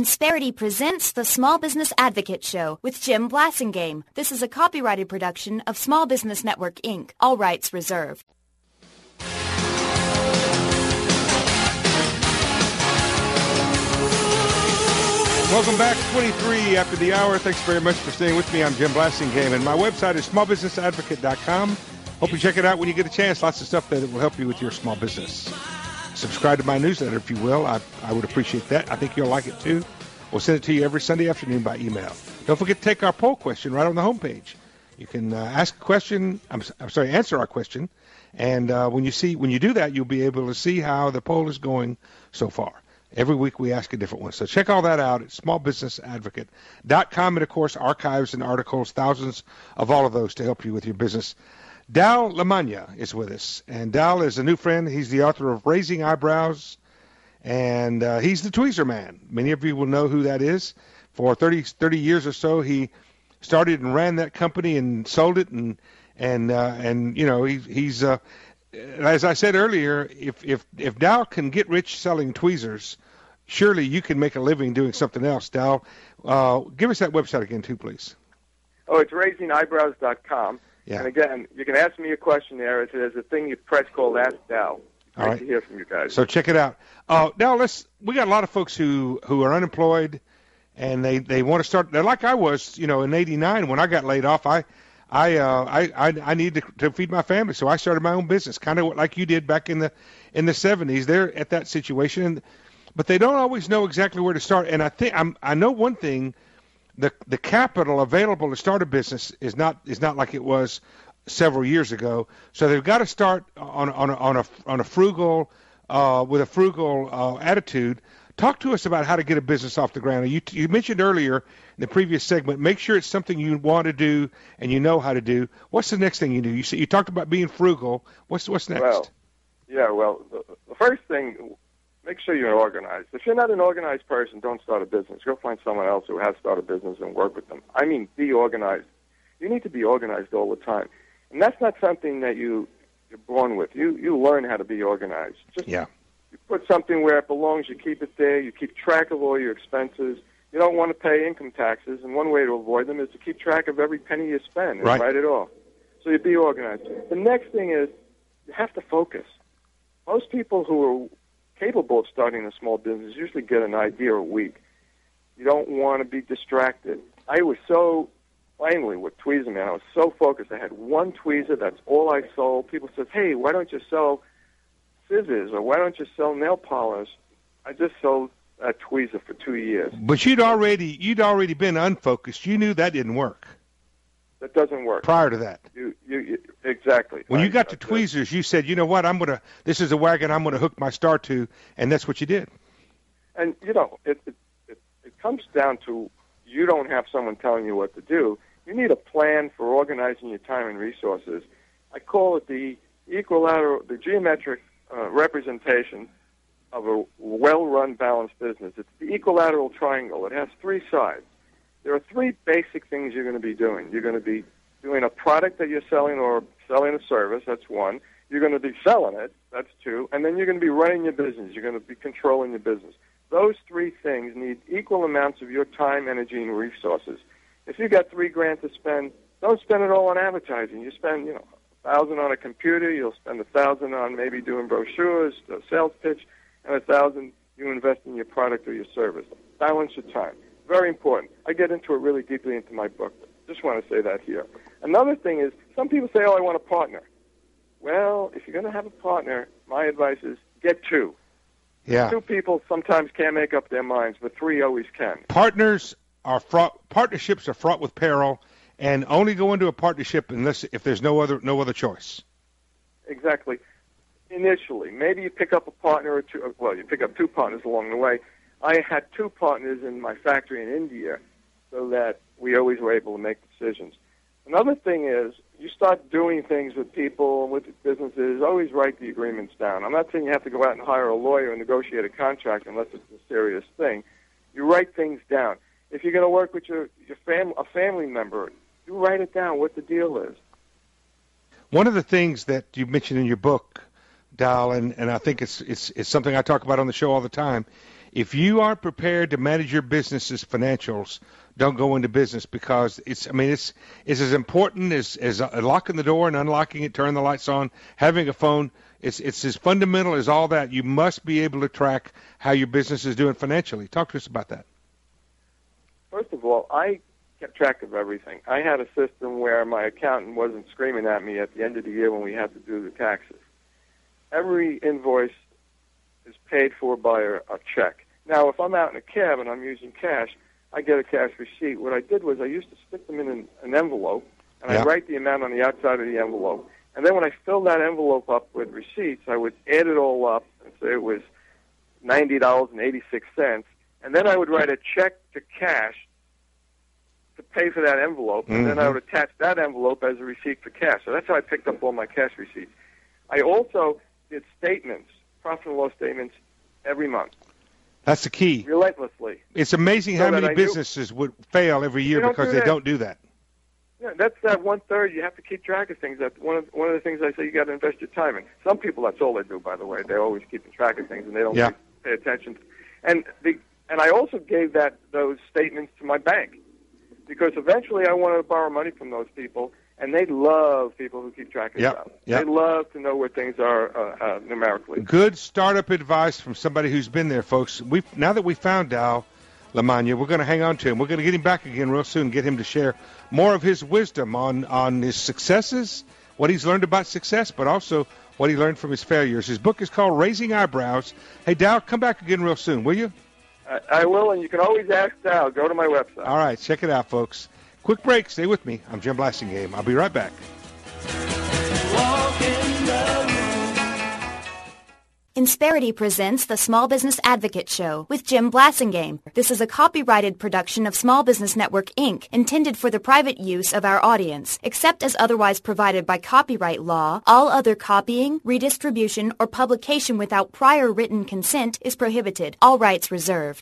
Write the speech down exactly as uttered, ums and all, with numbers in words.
Insperity presents the Small Business Advocate Show with Jim Blasingame. This is a copyrighted production of Small Business Network, Incorporated. All rights reserved. Welcome back, twenty-three after the hour. Thanks very much for staying with me. I'm Jim Blasingame, and my website is small business advocate dot com. Hope you check it out when you get a chance. Lots of stuff that will help you with your small business. Subscribe to my newsletter, if you will. I, I would appreciate that. I think you'll like it, too. We'll send it to you every Sunday afternoon by email. Don't forget to take our poll question right on the homepage. You can uh, ask a question. I'm, I'm sorry, answer our question. And uh, when you see when you do that, you'll be able to see how the poll is going so far. Every week we ask a different one. So check all that out at small business advocate dot com. And, of course, archives and articles, thousands of all of those to help you with your business. Dal Lamagna is with us, and Dal is a new friend. He's the author of Raising Eyebrows, and uh, he's the tweezer man. Many of you will know who that is. For thirty, thirty years or so, he started and ran that company and sold it, and and uh, and you know he, he's uh, as I said earlier, if if if Dal can get rich selling tweezers, surely you can make a living doing something else. Dal, uh, give us that website again, too, please. Oh, it's raising eyebrows dot com. Yeah. And again, you can ask me a question there. There's a thing you press called Ask Dal. Great All right. to hear from you guys. So check it out. Uh, now let's. We got a lot of folks who, who are unemployed, and they, they want to start. They're like I was, you know, in eighty-nine when I got laid off. I I uh, I, I I needed to, to feed my family, so I started my own business, kind of like you did back in the in the seventies. They're at that situation, but they don't always know exactly where to start. And I think I'm I know one thing. The the capital available to start a business is not is not like it was several years ago. So they've got to start on on a, on a on a frugal uh, with a frugal uh, attitude. Talk to us about how to get a business off the ground. You you mentioned earlier in the previous segment, make sure it's something you want to do and you know how to do. What's the next thing you do? You you talked about being frugal. What's what's next? Well, yeah. Well, the, the first thing. Make sure you're organized. If you're not an organized person, don't start a business. Go find someone else who has started a business and work with them. I mean, be organized. You need to be organized all the time. And that's not something that you, you're born with. You you learn how to be organized. Just yeah. You put something where it belongs. You keep it there. You keep track of all your expenses. You don't want to pay income taxes, and one way to avoid them is to keep track of every penny you spend and right. write it off. So you be organized. The next thing is you have to focus. Most people who are capable of starting a small business usually get an idea a week. You don't want to be distracted. I was so, finally, with Tweezer Man, I was so focused. I had one tweezer. That's all I sold. People said, hey, why don't you sell scissors or why don't you sell nail polish? I just sold a tweezer for two years. But you'd already you'd already been unfocused. You knew that didn't work. That doesn't work. Prior to that. You, you, you Exactly. When I, you got to I, tweezers, you said, you know what, I'm gonna. This is a wagon I'm gonna hook my star to, and that's what you did. And you know, it it, it it comes down to you don't have someone telling you what to do. You need a plan for organizing your time and resources. I call it the equilateral, the geometric uh, representation of a well-run, balanced business. It's the equilateral triangle. It has three sides. There are three basic things you're going to be doing. You're going to be doing a product that you're selling or selling a service, that's one. You're going to be selling it, that's two. And then you're going to be running your business. You're going to be controlling your business. Those three things need equal amounts of your time, energy, and resources. If you got three grand to spend, don't spend it all on advertising. You spend, you know, a thousand on a computer, you'll spend a thousand on maybe doing brochures, a sales pitch, and a thousand you invest in your product or your service. Balance your time. Very important. I get into it really deeply into my book. Just want to say that here. Another thing is, some people say, oh, I want a partner. Well, if you're going to have a partner, my advice is get two. Yeah. Two people sometimes can't make up their minds, but three always can. Partners are fraught, partnerships are fraught with peril, and only go into a partnership unless if there's no other no other choice. Exactly. Initially, maybe you pick up a partner or two. Well, you pick up two partners along the way. I had two partners in my factory in India, so that we always were able to make decisions. Another thing is, you start doing things with people, with businesses, always write the agreements down. I'm not saying you have to go out and hire a lawyer and negotiate a contract unless it's a serious thing. You write things down. If you're going to work with your, your fam- a family member, you write it down what the deal is. One of the things that you mentioned in your book, Dal, and, and I think it's, it's, it's something I talk about on the show all the time, If you aren't prepared to manage your business's financials, don't go into business, because it's, I mean, it's, it's as important as, as locking the door and unlocking it, turning the lights on, having a phone. It's, it's as fundamental as all that. You must be able to track how your business is doing financially. Talk to us about that. First of all, I kept track of everything. I had a system where my accountant wasn't screaming at me at the end of the year when we had to do the taxes. Every invoice is paid for by a, a check. Now, if I'm out in a cab and I'm using cash, I get a cash receipt. What I did was I used to stick them in an, an envelope, and Yeah. I'd write the amount on the outside of the envelope. And then when I filled that envelope up with receipts, I would add it all up and say it was ninety dollars and eighty-six cents. And then I would write a check to cash to pay for that envelope, and then I would attach that envelope as a receipt for cash. So that's how I picked up all my cash receipts. I also did statements, profit and loss statements, every month, That's the key. relentlessly. It's amazing So how that many I knew- businesses would fail every year They don't because do they that. don't do that. Yeah, that's that one third. You have to keep track of things. That one of one of the things I say you got to invest your time in. Some people, that's all they do. By the way, they're always keeping track of things and they don't Yeah. pay attention. And the and I also gave that those statements to my bank, because eventually I wanted to borrow money from those people, and they love people who keep track of Yep, stuff. yep. They love to know where things are uh, uh, numerically. Good startup advice from somebody who's been there, folks. We now that we found Dow Lamagna, we're going to hang on to him. We're going to get him back again real soon, get him to share more of his wisdom on, on his successes, what he's learned about success, but also what he learned from his failures. His book is called Raising Eyebrows. Hey, Dow, come back again real soon, will you? I, I will, and you can always ask Dow. Go to my website. All right, check it out, folks. Quick break. Stay with me. I'm Jim Blasingame. I'll be right back. Insperity presents the Small Business Advocate Show with Jim Blasingame. This is a copyrighted production of Small Business Network, Incorporated, intended for the private use of our audience. Except as otherwise provided by copyright law, all other copying, redistribution, or publication without prior written consent is prohibited. All rights reserved.